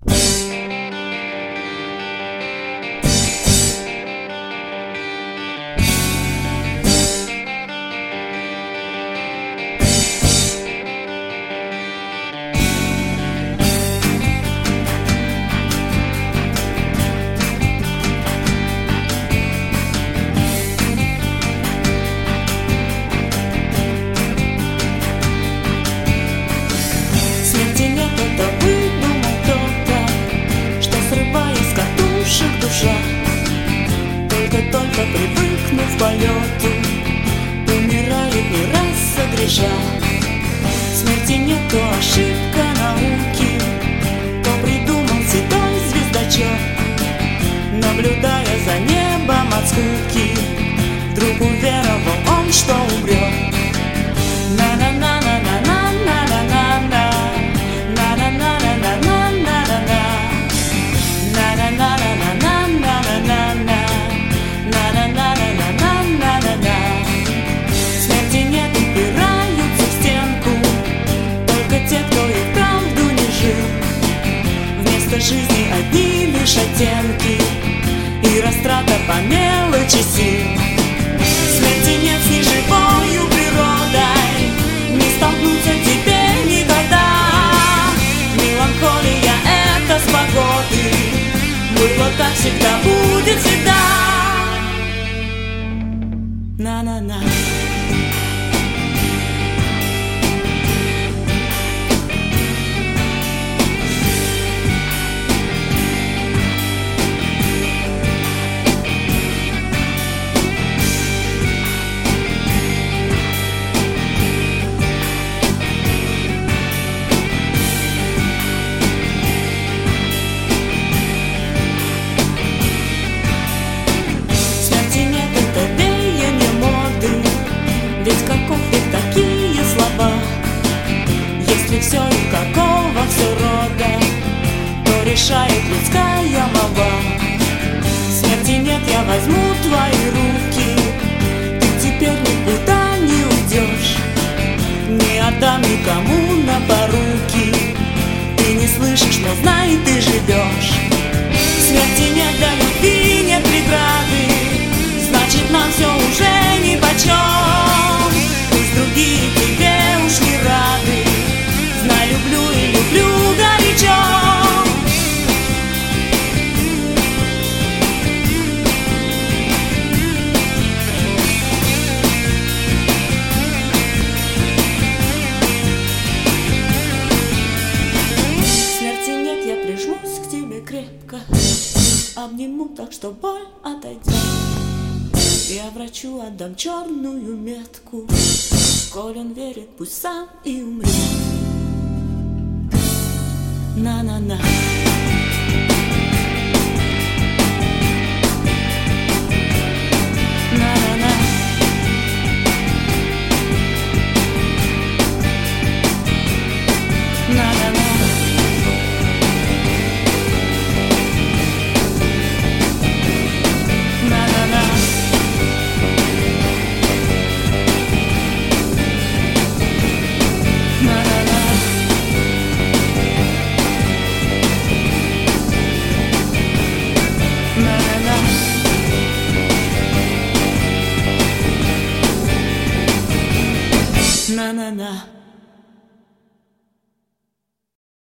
Только привыкнув к полету, умирает не раз согреша. Смерти нет, то ошибка науки, кто придумал седой звездочет. Наблюдая за небом от скуки, вдруг уверовал он, что умрет. Смерти нет, упираются в стенку только те, кто и вправду не жил. Вместо жизни одни лишь оттенки и растрата по мелочи сил. Смерти нет с неживою природой, не столкнуться тебе никогда. Меланхолия — это с погоды, было так, всегда будет всегда. На-на-на. Ведь каков их такие слова? Если все и какого все рода, то решает людская молва. Смерти нет, я возьму твои руки, ты теперь никуда не уйдешь. Не отдам никому на поруки, ты не слышишь, но знай, ты живешь. Смерти нет, для любви нет преграды, значит, нам все уже нипочем. Другие тебе уж не рады, знай, люблю и люблю горячо. Смерти нет, я прижмусь к тебе крепко, обниму так, что боль отойдет. Я врачу отдам черную метку, коль он верит, пусть сам и умрет. На-на-на.